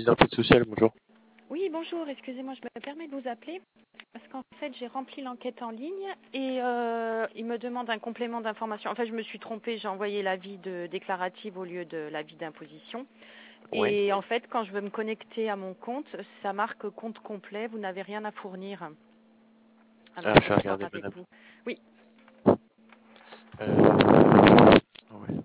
des enquêtes sociales, bonjour. Oui, bonjour, excusez-moi, je me permets de vous appeler parce qu'en fait, j'ai rempli l'enquête en ligne et il me demande un complément d'information. En fait, je me suis trompée, j'ai envoyé l'avis déclarative au lieu de l'avis d'imposition. Oui. Et en fait, quand je veux me connecter à mon compte, ça marque compte complet, vous n'avez rien à fournir. Alors, Ah, je je vais voulais voir regarder, avec madame. vous. Oui, Ouais.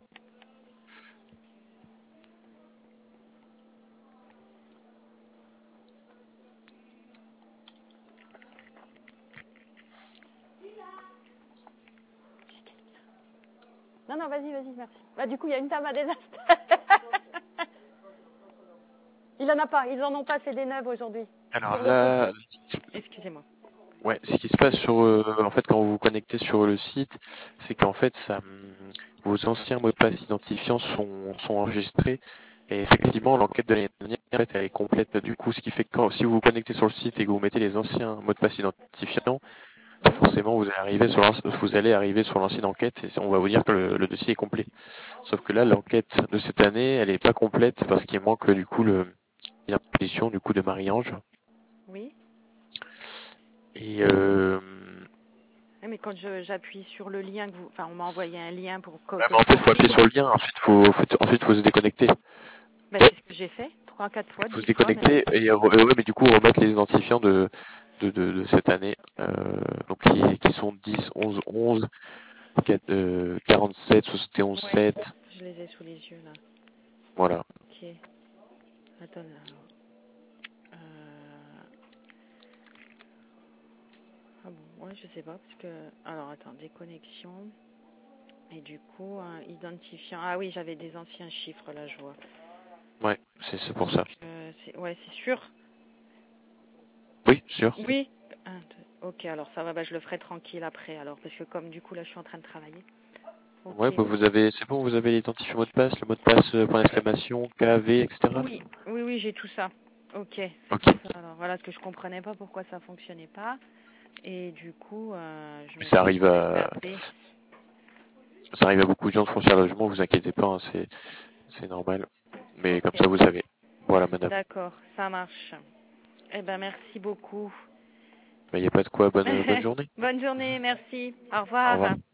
non, vas-y, merci. Bah, du coup, il y a une dame à désastre. Il en a pas, ils en ont pas, c'est des neuves aujourd'hui. Alors Sur le là, site. Excusez-moi. ouais, ce qui se passe sur, en fait, quand vous vous connectez sur le site, c'est qu'en fait, vos anciens mots de passe identifiants sont enregistrés. Et effectivement, l'enquête de l'année dernière, en fait, elle est complète. Du coup, ce qui fait que si vous vous connectez sur le site et que vous mettez les anciens mots de passe identifiants, Oui. forcément, vous allez arriver sur l'ancienne enquête et on va vous dire que le dossier est complet. Sauf que là, l'enquête de cette année, elle est pas complète parce qu'il manque du coup l'imposition du coup de Marie-Ange. Oui. Et Mais quand j'appuie sur le lien que vous, enfin, on m'a envoyé un lien pour mais que en je fait, faut appuyer remplisse. sur le lien. Ensuite, faut se déconnecter. Ben, c'est ce que j'ai fait 3, 4 fois, Faut se 10 fois même. déconnecter et ouais, mais du coup remettre les identifiants de cette année, donc qui sont 10, 11, 11, 47, 71, Ouais, 7. je les ai sous les yeux là. Voilà. Ok. Attends. Alors. Ah bon, ouais, je sais pas parce que. Alors attends, déconnexion. Et du coup, identifiant. Ah oui, j'avais des anciens chiffres là, je vois. Ouais, c'est pour ça. Ouais, c'est sûr. Oui, sûr. Oui. Ok, alors ça va, bah, je le ferai tranquille après alors parce que comme du coup là, je suis en train de travailler. Ouais, Ok. bah c'est bon, vous avez l'identifiant mot de passe, le mot de passe point d'exclamation, KV, etc. Oui, j'ai tout ça. Ok, c'est Ok. pour ça. Alors voilà, ce que je comprenais pas pourquoi ça fonctionnait pas. Et du coup, je Mais me suis tapé. ça arrive à beaucoup de gens de foncier logement, vous inquiétez pas, hein, c'est normal. Mais comme Ok, ça, vous savez. Voilà, madame. d'accord, ça marche. Eh ben, merci beaucoup. Il n'y a pas de quoi, bonne journée. Bonne journée, merci. Au Au revoir. revoir.